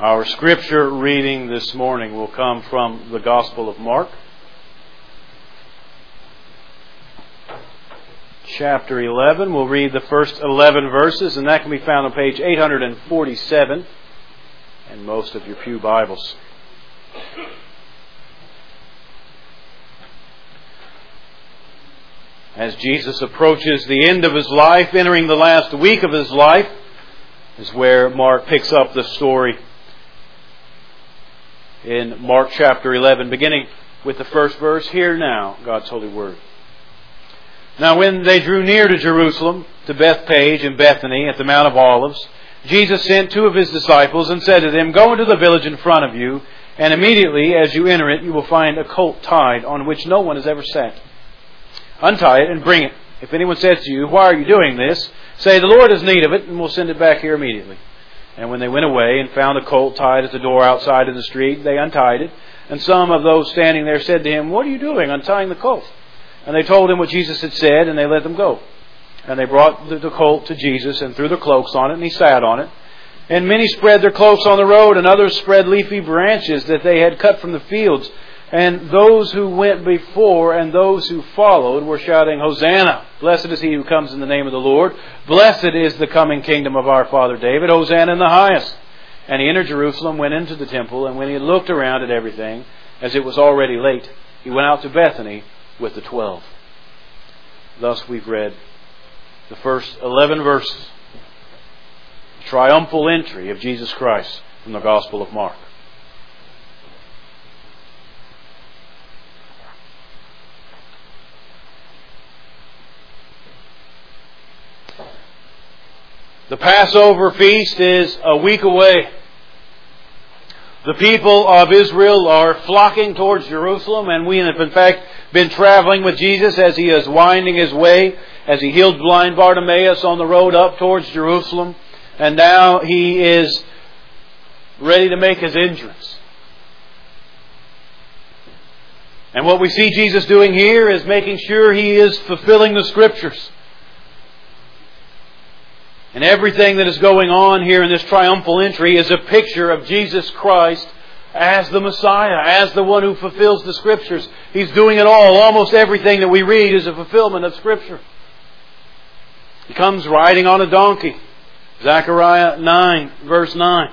Our scripture reading this morning will come from the Gospel of Mark, chapter 11. We'll read the first 11 verses, and that can be found on page 847 in most of your pew Bibles. As Jesus approaches the end of His life, entering the last week of His life, is where Mark picks up the story. In Mark chapter 11, beginning with the first verse, hear now God's holy word. Now when they drew near to Jerusalem, to Bethphage and Bethany at the Mount of Olives, Jesus sent two of His disciples and said to them, "Go into the village in front of you, and immediately as you enter it, you will find a colt tied on which no one has ever sat. Untie it and bring it. If anyone says to you, 'Why are you doing this?' say, 'The Lord has need of it, and we'll send it back here immediately.'" And when they went away and found a colt tied at the door outside in the street, they untied it. And some of those standing there said to Him, "What are you doing, untying the colt?" And they told Him what Jesus had said, and they let them go. And they brought the colt to Jesus and threw their cloaks on it, and He sat on it. And many spread their cloaks on the road, and others spread leafy branches that they had cut from the fields. And those who went before and those who followed were shouting, "Hosanna! Blessed is He who comes in the name of the Lord. Blessed is the coming kingdom of our father David. Hosanna in the highest." And He entered Jerusalem, went into the temple, and when He had looked around at everything, as it was already late, He went out to Bethany with the 12. Thus we've read the first 11 verses. The triumphal entry of Jesus Christ from the Gospel of Mark. The Passover feast is a week away. The people of Israel are flocking towards Jerusalem, and we have in fact been traveling with Jesus as He is winding His way, as He healed blind Bartimaeus on the road up towards Jerusalem, and now He is ready to make His entrance. And what we see Jesus doing here is making sure He is fulfilling the Scriptures. And everything that is going on here in this triumphal entry is a picture of Jesus Christ as the Messiah, as the one who fulfills the Scriptures. He's doing it all. Almost everything that we read is a fulfillment of Scripture. He comes riding on a donkey. Zechariah 9, verse 9.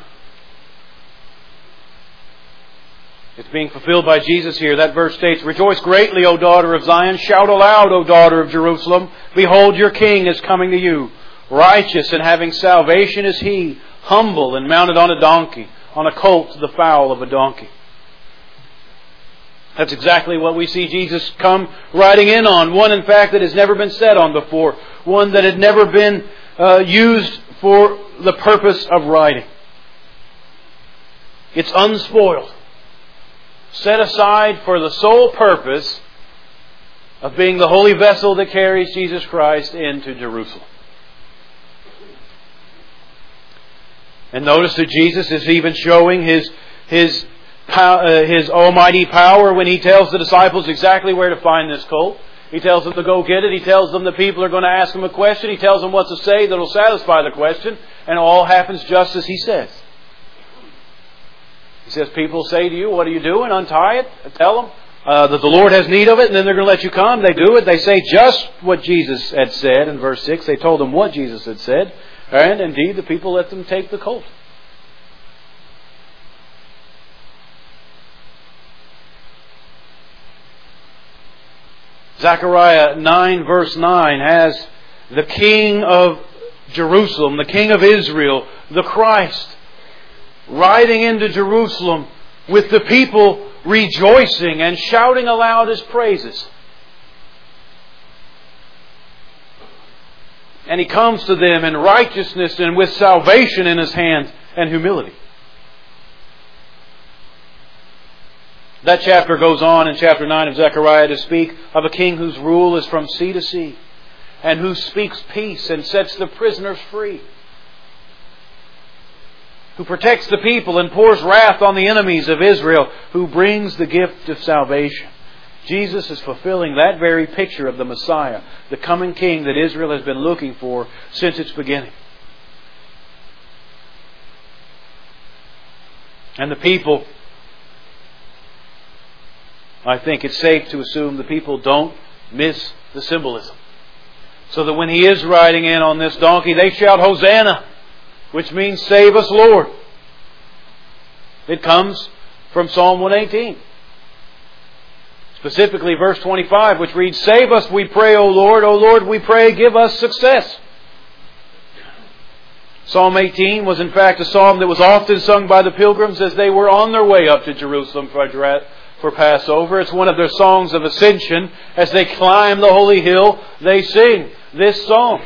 It's being fulfilled by Jesus here. That verse states, "Rejoice greatly, O daughter of Zion. Shout aloud, O daughter of Jerusalem. Behold, your king is coming to you. Righteous and having salvation is He, humble and mounted on a donkey, on a colt, the foal of a donkey." That's exactly what we see Jesus come riding in on. One, in fact, that has never been sat on before. One that had never been used for the purpose of riding. It's unspoiled. Set aside for the sole purpose of being the holy vessel that carries Jesus Christ into Jerusalem. And notice that Jesus is even showing His almighty power when He tells the disciples exactly where to find this colt. He tells them to go get it. He tells them the people are going to ask Him a question. He tells them what to say that will satisfy the question. And all happens just as He says. He says, people say to you, "What are you doing? Untie it." Tell them that the Lord has need of it, and then they're going to let you come. They do it. They say just what Jesus had said in verse 6. They told them what Jesus had said. And indeed, the people let them take the colt. Zechariah 9 verse 9 has the King of Jerusalem, the King of Israel, the Christ, riding into Jerusalem with the people rejoicing and shouting aloud His praises. And He comes to them in righteousness and with salvation in His hand and humility. That chapter goes on in chapter 9 of Zechariah to speak of a king whose rule is from sea to sea, and who speaks peace and sets the prisoners free, who protects the people and pours wrath on the enemies of Israel, who brings the gift of salvation. Jesus is fulfilling that very picture of the Messiah, the coming King that Israel has been looking for since its beginning. And the people, I think it's safe to assume the people don't miss the symbolism. So that when He is riding in on this donkey, they shout, Hosanna, which means save us, Lord. It comes from Psalm 118. Specifically verse 25, which reads, Save us, we pray, O Lord, we pray, give us success. Psalm 18 was in fact a psalm that was often sung by the pilgrims as they were on their way up to Jerusalem for Passover. It's one of their songs of ascension. As they climb the holy hill, they sing this song.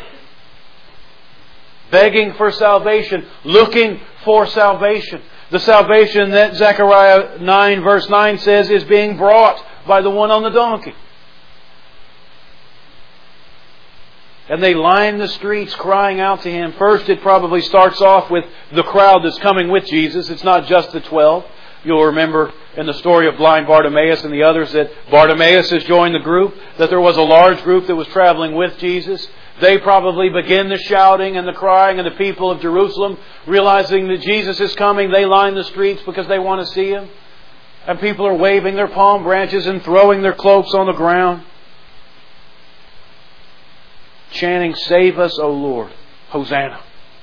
Begging for salvation, looking for salvation. The salvation that Zechariah 9 verse 9 says is being brought by the one on the donkey. And they line the streets crying out to Him. First, it probably starts off with the crowd that's coming with Jesus. It's not just the 12. You'll remember in the story of blind Bartimaeus and the others that Bartimaeus has joined the group, that there was a large group that was traveling with Jesus. They probably begin the shouting and the crying, and the people of Jerusalem, realizing that Jesus is coming, they line the streets because they want to see Him. And people are waving their palm branches and throwing their cloaks on the ground, chanting, Save us, O Lord, Hosanna.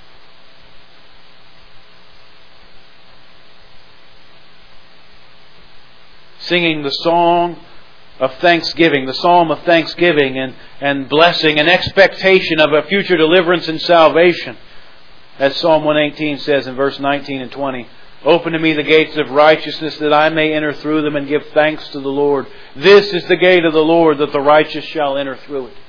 Singing the song of thanksgiving, the psalm of thanksgiving and blessing and expectation of a future deliverance and salvation. As Psalm 118 says in verse 19 and 20, Open to me the gates of righteousness, that I may enter through them and give thanks to the Lord. This is the gate of the Lord, that the righteous shall enter through it.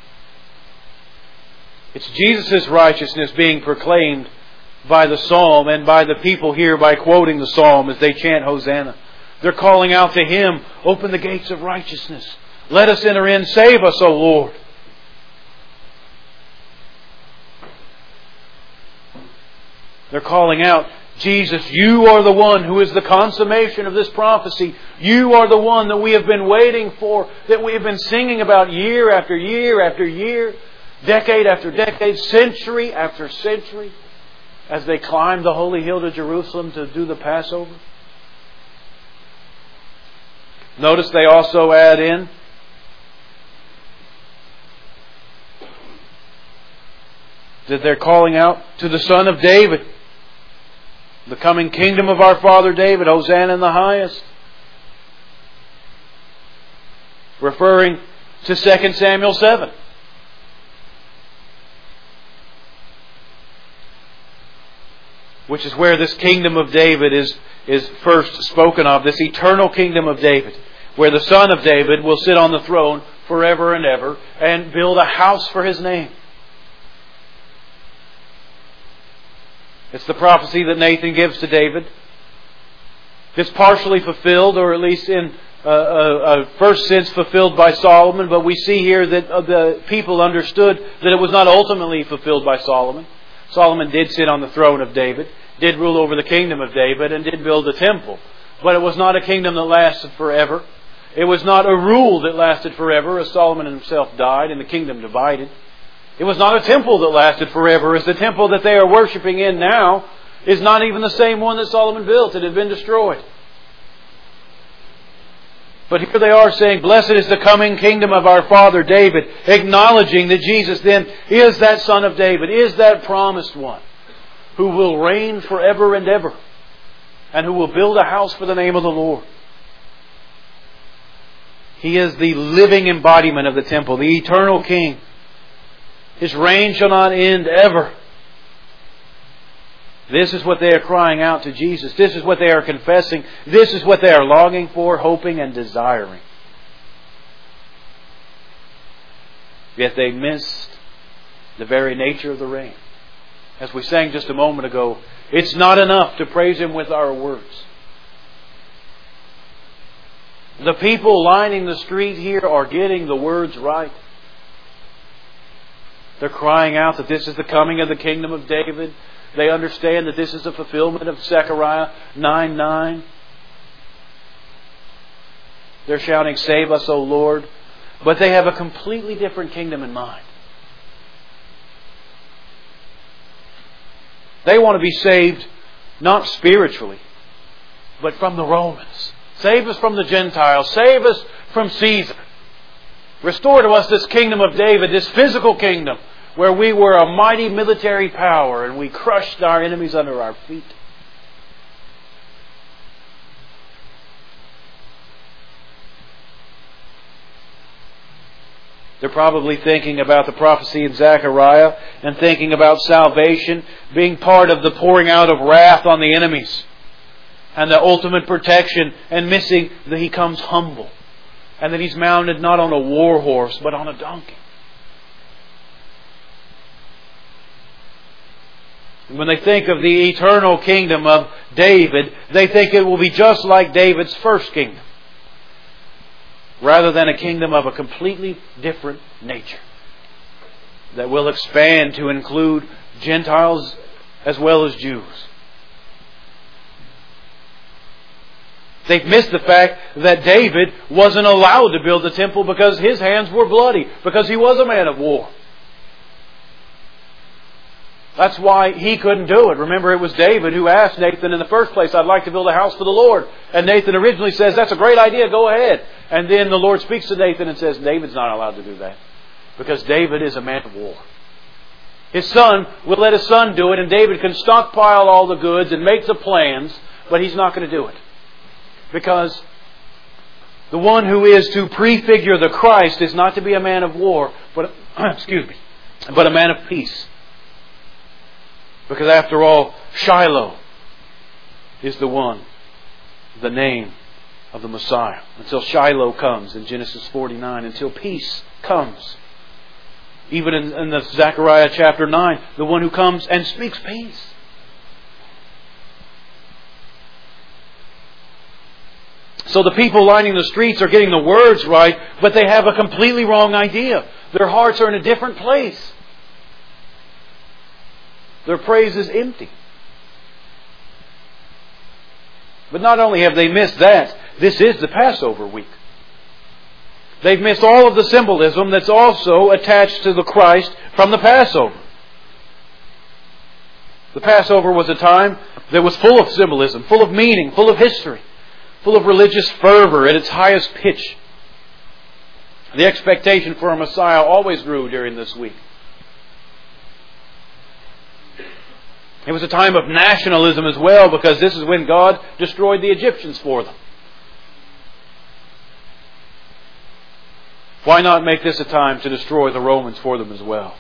It's Jesus' righteousness being proclaimed by the psalm and by the people here by quoting the psalm as they chant Hosanna. They're calling out to Him, Open the gates of righteousness. Let us enter in. Save us, O Lord. They're calling out, Jesus, You are the one who is the consummation of this prophecy. You are the one that we have been waiting for, that we have been singing about year after year after year, decade after decade, century after century, as they climb the holy hill to Jerusalem to do the Passover. Notice they also add in that they're calling out to the Son of David, the coming kingdom of our father David, Hosanna in the highest. Referring to 2 Samuel 7. Which is where this kingdom of David is first spoken of, this eternal kingdom of David, where the Son of David will sit on the throne forever and ever and build a house for His name. It's the prophecy that Nathan gives to David. It's partially fulfilled, or at least in a first sense fulfilled by Solomon, but we see here that the people understood that it was not ultimately fulfilled by Solomon. Solomon did sit on the throne of David, did rule over the kingdom of David, and did build a temple. But it was not a kingdom that lasted forever. It was not a rule that lasted forever, as Solomon himself died and the kingdom divided. It was not a temple that lasted forever, as the temple that they are worshiping in now is not even the same one that Solomon built. It had been destroyed. But here they are saying, Blessed is the coming kingdom of our father David, acknowledging that Jesus then is that Son of David, is that promised one, who will reign forever and ever, and who will build a house for the name of the Lord. He is the living embodiment of the temple, the eternal King. His reign shall not end ever. This is what they are crying out to Jesus. This is what they are confessing. This is what they are longing for, hoping and desiring. Yet they missed the very nature of the reign. As we sang just a moment ago, it's not enough to praise Him with our words. The people lining the street here are getting the words right. They're crying out that this is the coming of the kingdom of David. They understand that this is a fulfillment of Zechariah 9:9. They're shouting, Save us, O Lord. But they have a completely different kingdom in mind. They want to be saved not spiritually, but from the Romans. Save us from the Gentiles. Save us from Caesar. Restore to us this kingdom of David, this physical kingdom, where we were a mighty military power and we crushed our enemies under our feet. They're probably thinking about the prophecy in Zechariah and thinking about salvation being part of the pouring out of wrath on the enemies and the ultimate protection, and missing that He comes humble and that He's mounted not on a war horse but on a donkey. And when they think of the eternal kingdom of David, they think it will be just like David's first kingdom, rather than a kingdom of a completely different nature that will expand to include Gentiles as well as Jews. They've missed the fact that David wasn't allowed to build the temple because his hands were bloody, because he was a man of war. That's why he couldn't do it. Remember, it was David who asked Nathan in the first place, "I'd like to build a house for the Lord." And Nathan originally says, "That's a great idea, go ahead." And then the Lord speaks to Nathan and says, David's not allowed to do that, because David is a man of war. His son will let his son do it, and David can stockpile all the goods and make the plans, but he's not going to do it. Because the one who is to prefigure the Christ is not to be a man of war, but but a man of peace. Because after all, Shiloh is the name of the Messiah. Until Shiloh comes in Genesis 49, until peace comes. Even in the Zechariah chapter 9, the one who comes and speaks peace. So the people lining the streets are getting the words right, but they have a completely wrong idea. Their hearts are in a different place. Their praise is empty. But not only have they missed that, this is the Passover week. They've missed all of the symbolism that's also attached to the Christ from the Passover. The Passover was a time that was full of symbolism, full of meaning, full of history, full of religious fervor at its highest pitch. The expectation for a Messiah always grew during this week. It was a time of nationalism as well, because this is when God destroyed the Egyptians for them. Why not make this a time to destroy the Romans for them as well?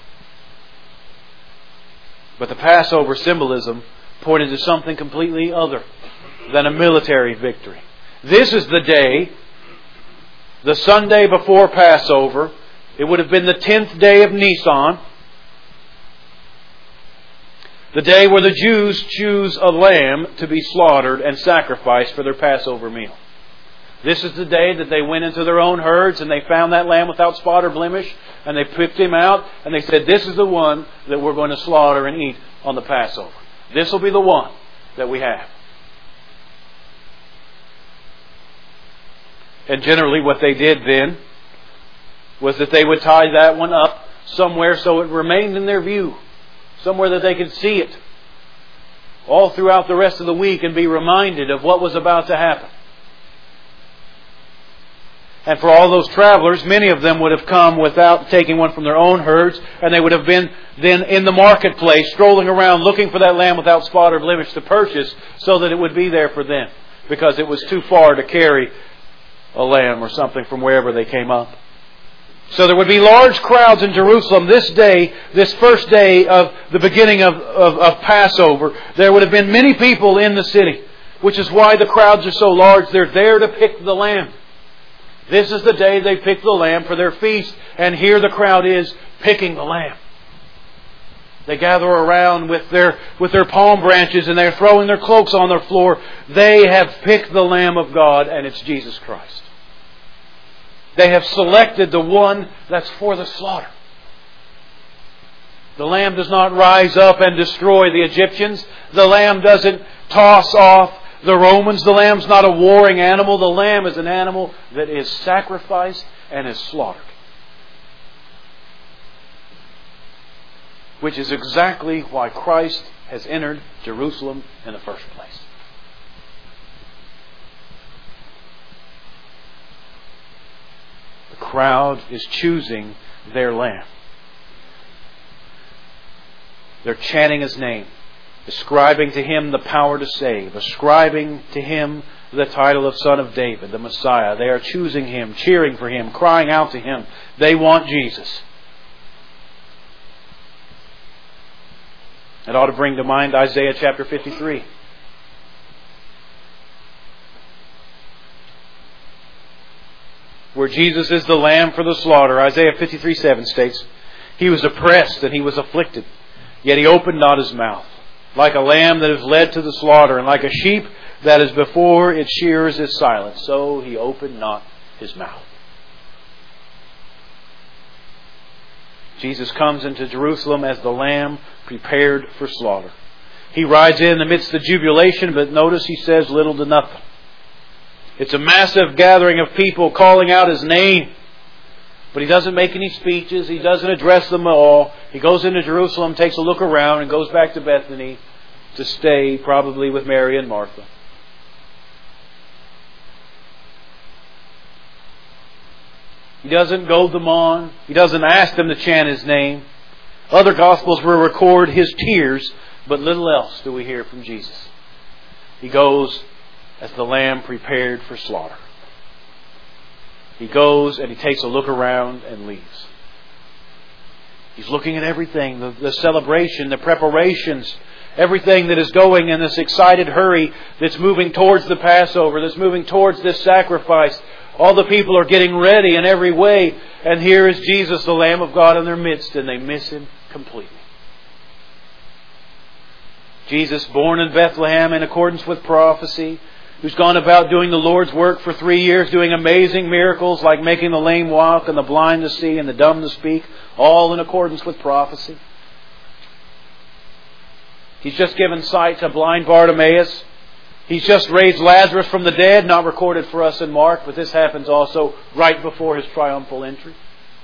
But the Passover symbolism pointed to something completely other than a military victory. This is the day, the Sunday before Passover. It would have been the 10th day of Nisan. The day where the Jews choose a lamb to be slaughtered and sacrificed for their Passover meal. This is the day that they went into their own herds and they found that lamb without spot or blemish, and they picked him out and they said, "This is the one that we're going to slaughter and eat on the Passover. This will be the one that we have." And generally what they did then was that they would tie that one up somewhere so it remained in their view, somewhere that they could see it all throughout the rest of the week and be reminded of what was about to happen. And for all those travelers, many of them would have come without taking one from their own herds, and they would have been then in the marketplace strolling around looking for that lamb without spot or blemish to purchase, so that it would be there for them, because it was too far to carry a lamb or something from wherever they came up. So there would be large crowds in Jerusalem this day, this first day of the beginning of Passover. There would have been many people in the city, which is why the crowds are so large. They're there to pick the lamb. This is the day they pick the lamb for their feast, and here the crowd is picking the lamb. They gather around with their palm branches and they're throwing their cloaks on the floor. They have picked the Lamb of God, and it's Jesus Christ. They have selected the one that's for the slaughter. The lamb does not rise up and destroy the Egyptians. The lamb doesn't toss off the Romans. The lamb's not a warring animal. The lamb is an animal that is sacrificed and is slaughtered. Which is exactly why Christ has entered Jerusalem in the first place. The crowd is choosing their Lamb. They're chanting His name, ascribing to Him the power to save, ascribing to Him the title of Son of David, the Messiah. They are choosing Him, cheering for Him, crying out to Him. They want Jesus. It ought to bring to mind Isaiah chapter 53. Where Jesus is the Lamb for the slaughter. Isaiah 53:7 states, He was oppressed and He was afflicted, yet He opened not His mouth. Like a lamb that is led to the slaughter, and like a sheep that is before its shearers is silent, so He opened not His mouth. Jesus comes into Jerusalem as the Lamb prepared for slaughter. He rides in amidst the jubilation, but notice He says little to nothing. It's a massive gathering of people calling out His name. But He doesn't make any speeches. He doesn't address them at all. He goes into Jerusalem, takes a look around, and goes back to Bethany to stay probably with Mary and Martha. He doesn't goad them on. He doesn't ask them to chant His name. Other Gospels will record His tears, but little else do we hear from Jesus. He goes as the Lamb prepared for slaughter. He goes and He takes a look around and leaves. He's looking at everything, the celebration, the preparations, everything that is going in this excited hurry that's moving towards the Passover, that's moving towards this sacrifice. All the people are getting ready in every way, and here is Jesus, the Lamb of God, in their midst, and they miss Him completely. Jesus, born in Bethlehem in accordance with prophecy, who's gone about doing the Lord's work for 3 years, doing amazing miracles like making the lame walk and the blind to see and the dumb to speak, all in accordance with prophecy. He's just given sight to blind Bartimaeus. He's just raised Lazarus from the dead, not recorded for us in Mark, but this happens also right before His triumphal entry.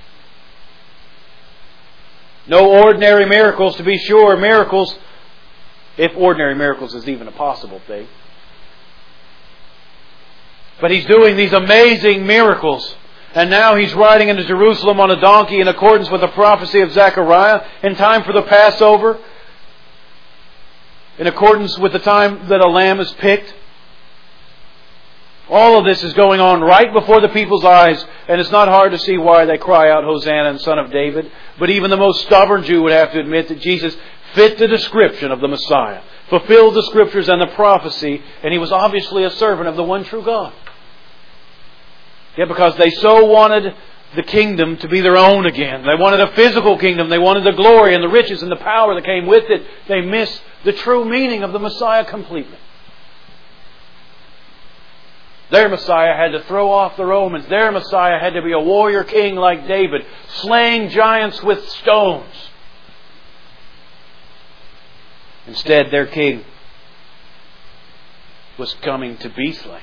No ordinary miracles, to be sure. Miracles, if ordinary miracles is even a possible thing. But He's doing these amazing miracles. And now He's riding into Jerusalem on a donkey in accordance with the prophecy of Zechariah in time for the Passover. In accordance with the time that a lamb is picked. All of this is going on right before the people's eyes. And it's not hard to see why they cry out, Hosanna, and Son of David. But even the most stubborn Jew would have to admit that Jesus fit the description of the Messiah. Fulfilled the Scriptures and the prophecy. And He was obviously a servant of the one true God. Yet because they so wanted the kingdom to be their own again. They wanted a physical kingdom. They wanted the glory and the riches and the power that came with it. They missed the true meaning of the Messiah completely. Their Messiah had to throw off the Romans. Their Messiah had to be a warrior king like David, slaying giants with stones. Instead, their king was coming to be slain,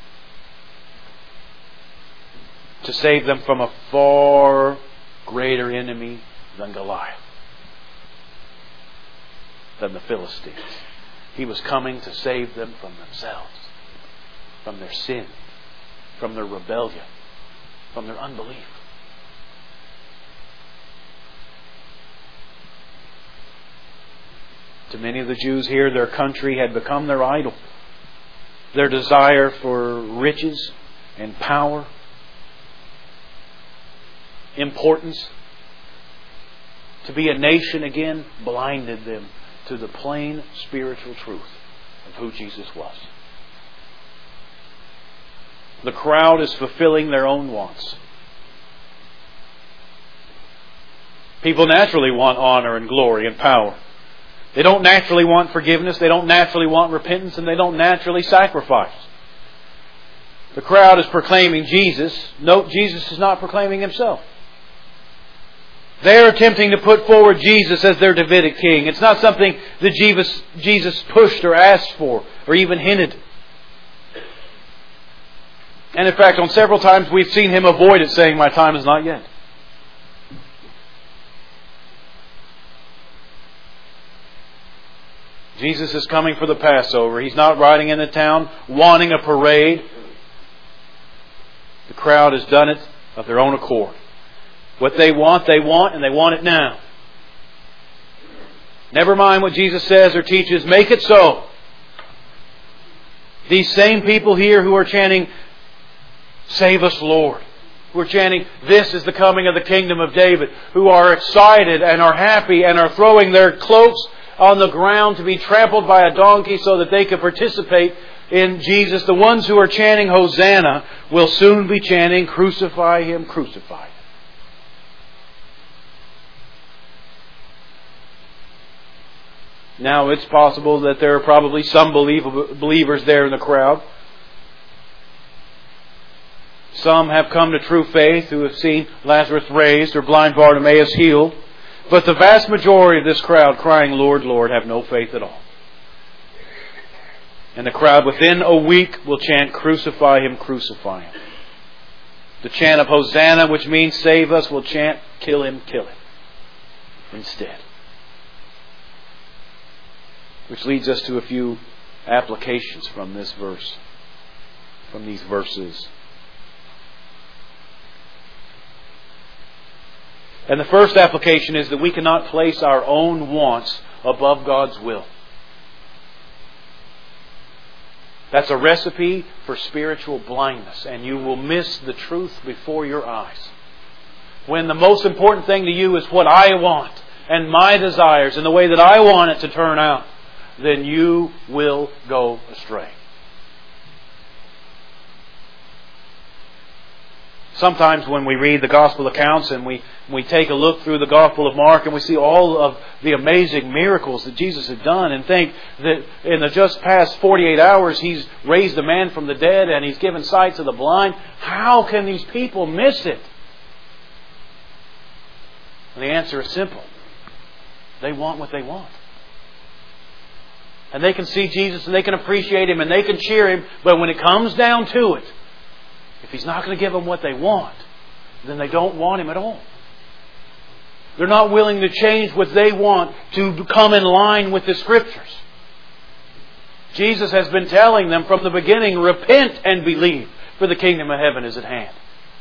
to save them from a far greater enemy than Goliath, than the Philistines. He was coming to save them from themselves, from their sin, from their rebellion, from their unbelief. To many of the Jews here, their country had become their idol. Their desire for riches and power, importance, to be a nation again, blinded them to the plain spiritual truth of who Jesus was. The crowd is fulfilling their own wants. People naturally want honor and glory and power. They don't naturally want forgiveness, they don't naturally want repentance, and they don't naturally sacrifice. The crowd is proclaiming Jesus. Note, Jesus is not proclaiming Himself. They're attempting to put forward Jesus as their Davidic king. It's not something that Jesus pushed or asked for or even hinted. And in fact, on several times we've seen Him avoid it, saying, "My time is not yet." Jesus is coming for the Passover. He's not riding into town wanting a parade. The crowd has done it of their own accord. What they want, and they want it now. Never mind what Jesus says or teaches, make it so. These same people here who are chanting, "Save us, Lord," who are chanting, "This is the coming of the kingdom of David," who are excited and are happy and are throwing their cloaks on the ground to be trampled by a donkey so that they can participate in Jesus. The ones who are chanting Hosanna will soon be chanting, "Crucify Him, crucify Him." Now it's possible that there are probably some believers there in the crowd. Some have come to true faith who have seen Lazarus raised or blind Bartimaeus healed. But the vast majority of this crowd crying, "Lord, Lord," have no faith at all. And the crowd within a week will chant, "Crucify Him, crucify Him." The chant of Hosanna, which means "Save us," will chant, "Kill Him, kill Him," instead. Which leads us to a few applications from this verse, from these verses. And the first application is that we cannot place our own wants above God's will. That's a recipe for spiritual blindness, and you will miss the truth before your eyes. When the most important thing to you is what I want, and my desires, and the way that I want it to turn out, then you will go astray. Sometimes when we read the Gospel accounts and we take a look through the Gospel of Mark and we see all of the amazing miracles that Jesus had done and think that in the just past 48 hours He's raised a man from the dead and He's given sight to the blind, how can these people miss it? And the answer is simple. They want what they want. And they can see Jesus and they can appreciate Him and they can cheer Him, but when it comes down to it, if He's not going to give them what they want, then they don't want Him at all. They're not willing to change what they want to come in line with the Scriptures. Jesus has been telling them from the beginning, repent and believe, for the kingdom of heaven is at hand.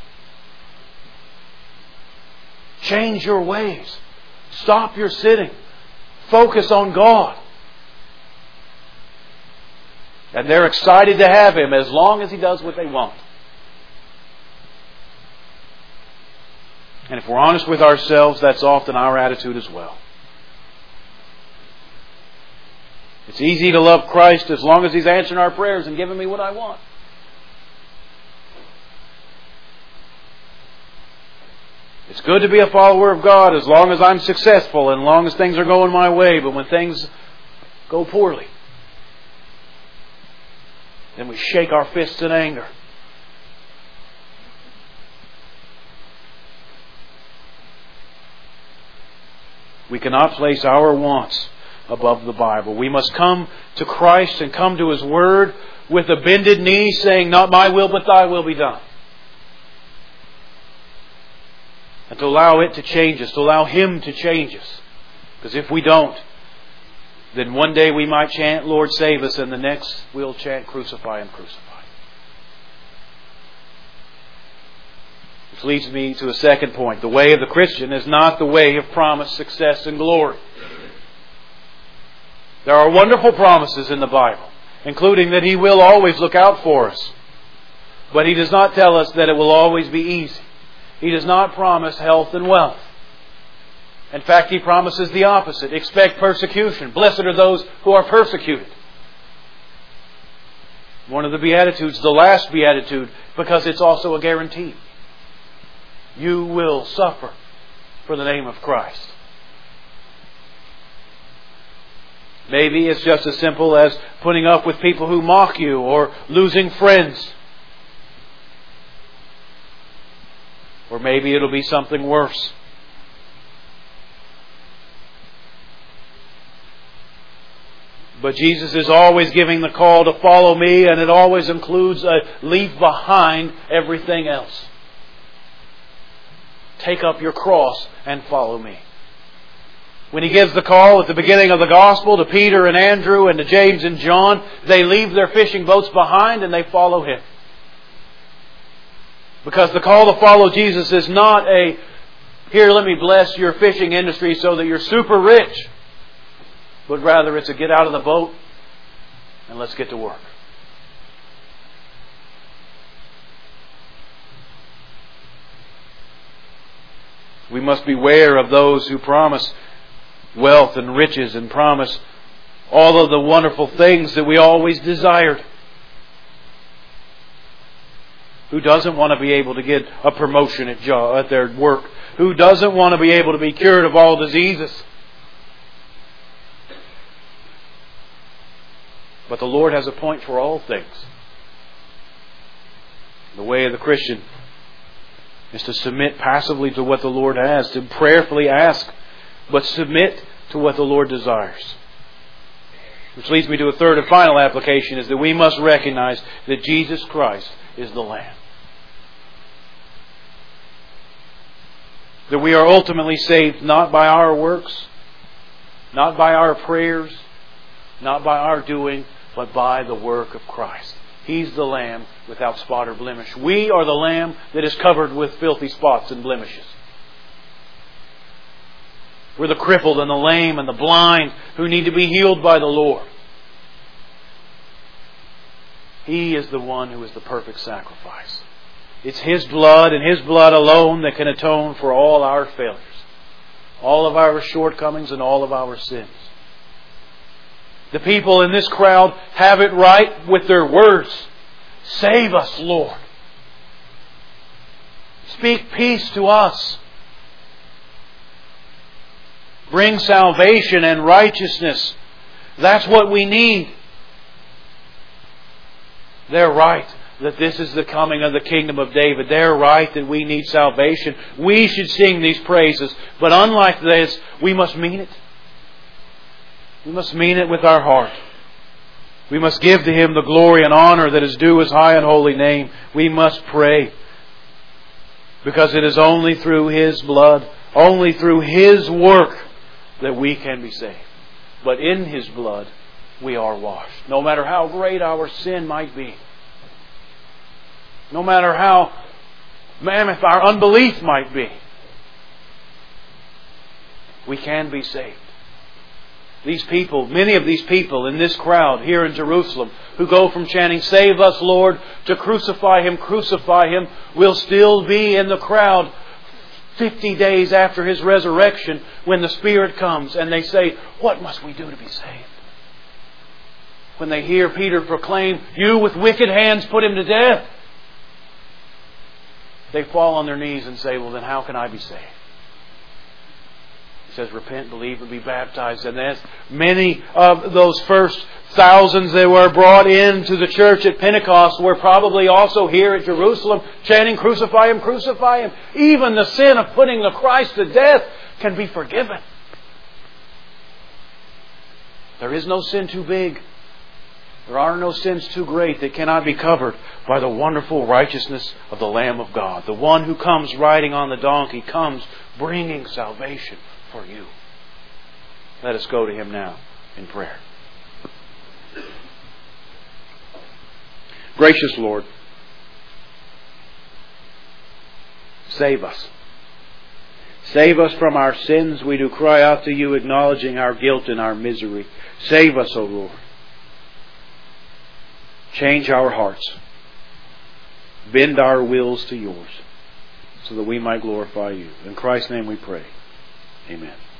Change your ways. Stop your sitting. Focus on God. And they're excited to have Him as long as He does what they want. And if we're honest with ourselves, that's often our attitude as well. It's easy to love Christ as long as He's answering our prayers and giving me what I want. It's good to be a follower of God as long as I'm successful and as long as things are going my way. But when things go poorly, then we shake our fists in anger. We cannot place our wants above the Bible. We must come to Christ and come to His Word with a bended knee saying, "Not my will, but Thy will be done." And to allow it to change us, to allow Him to change us. Because if we don't, then one day we might chant, "Lord, save us," and the next we'll chant, "Crucify Him, crucify." Which leads me to a second point. The way of the Christian is not the way of promise, success, and glory. There are wonderful promises in the Bible, including that He will always look out for us. But He does not tell us that it will always be easy. He does not promise health and wealth. In fact, He promises the opposite. Expect persecution. Blessed are those who are persecuted. One of the Beatitudes, the last Beatitude, because it's also a guarantee. You will suffer for the name of Christ. Maybe it's just as simple as putting up with people who mock you or losing friends. Or maybe it'll be something worse. But Jesus is always giving the call to follow me, and it always includes a leave behind everything else. Take up your cross and follow me. When He gives the call at the beginning of the Gospel to Peter and Andrew and to James and John, they leave their fishing boats behind and they follow Him. Because the call to follow Jesus is not a, here, let me bless your fishing industry so that you're super rich. But rather it's a get out of the boat and let's get to work. We must beware of those who promise wealth and riches and promise all of the wonderful things that we always desired. Who doesn't want to be able to get a promotion at their work? Who doesn't want to be able to be cured of all diseases? But the Lord has a point for all things. The way of the Christian is to submit passively to what the Lord has, to prayerfully ask, but submit to what the Lord desires. Which leads me to a third and final application, is that we must recognize that Jesus Christ is the Lamb. That we are ultimately saved not by our works, not by our prayers, not by our doing, but by the work of Christ. He's the Lamb without spot or blemish. We are the Lamb that is covered with filthy spots and blemishes. We're the crippled and the lame and the blind who need to be healed by the Lord. He is the one who is the perfect sacrifice. It's His blood and His blood alone that can atone for all our failures, all of our shortcomings and all of our sins. The people in this crowd have it right with their words. Save us, Lord. Speak peace to us. Bring salvation and righteousness. That's what we need. They're right that this is the coming of the kingdom of David. They're right that we need salvation. We should sing these praises. But unlike this, we must mean it. We must mean it with our heart. We must give to Him the glory and honor that is due His high and holy name. We must pray. Because it is only through His blood, only through His work, that we can be saved. But in His blood, we are washed. No matter how great our sin might be. No matter how mammoth our unbelief might be. We can be saved. These people, many of these people in this crowd here in Jerusalem, who go from chanting, "Save us, Lord," to "Crucify Him, crucify Him," will still be in the crowd 50 days after His resurrection when the Spirit comes and they say, "What must we do to be saved?" When they hear Peter proclaim, "You with wicked hands put Him to death," they fall on their knees and say, "Well, then how can I be saved?" He says, "Repent, believe, and be baptized." And as many of those first thousands that were brought into the church at Pentecost were probably also here at Jerusalem chanting, "Crucify Him, crucify Him." Even the sin of putting the Christ to death can be forgiven. There is no sin too big. There are no sins too great that cannot be covered by the wonderful righteousness of the Lamb of God. The one who comes riding on the donkey comes bringing salvation for you. Let us go to Him now in prayer. Gracious Lord, save us. Save us from our sins. We do cry out to You, acknowledging our guilt and our misery. Save us, O Lord. Change our hearts. Bend our wills to Yours so that we might glorify You. In Christ's name we pray. Amen.